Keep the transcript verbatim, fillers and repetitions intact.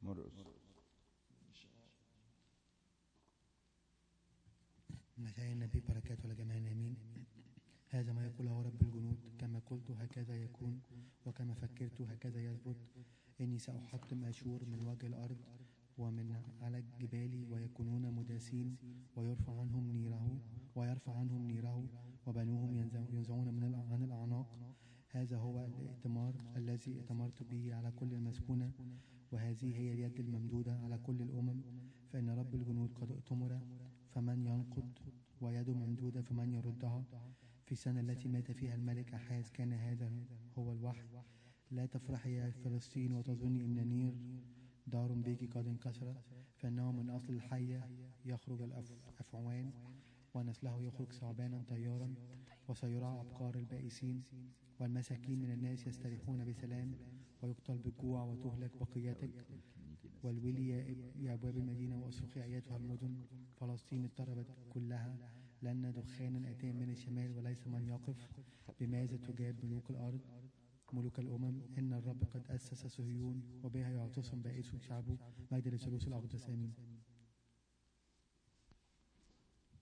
مرقس. مساء النبي بركاته لجميع الآمين. هذا ما يقوله رب الجنود، كما قلت هكذا يكون، وكما فكرت هكذا يثبت. إني سأحطم أشور من وجه الأرض ومن على الجبال، ويكونون مداسين، ويرفع عنهم نيره ويرفع عنهم نيره وبنوهم ينزعون من عن الأعناق. هذا هو الائتمار الذي ائتمرت به على كل المسكونة، وهذه هي اليد الممدودة على كل الأمم. فإن رب الجنود قد ائتمر، فمن ينقض؟ ويده ممدودة، فمن يردها؟ في السنة التي مات فيها الملك أحاز كان هذا هو الوحي: لا تفرحي يا فلسطين وتظني إن نير دار بك قد انكسرت، فإنه من أصل الحية يخرج الأفعوان، ونسله يخرج ثعبانا طيارا، وسيرعى أبقار البائسين، والمساكين من الناس يستريحون بسلام، ويقتل بالجوع وتهلك بقيتك. والولي يا أبواب المدينة، واصرخي أيتها المدن، فلسطين اضطربت كلها، لأن دخانا أتى من الشمال وليس من يقف. بماذا تجاب ملوك الأرض ملوك الأمم؟ إن الرب قد أسس صهيون، وبها يعتصم بائس شعبه. مجد للثالوث الأقدس، آمين.